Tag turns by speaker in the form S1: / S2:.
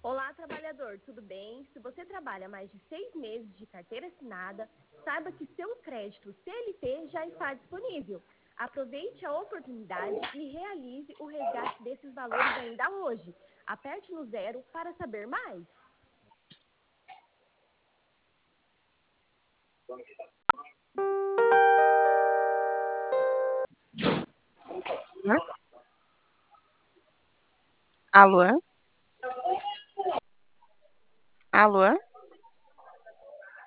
S1: Olá, trabalhador, tudo bem? Se você trabalha mais de 6 meses de carteira assinada, saiba que seu crédito CLT já está disponível. Aproveite a oportunidade e realize o resgate desses valores ainda hoje. Aperte no 0 para saber mais.
S2: Alô? Alô?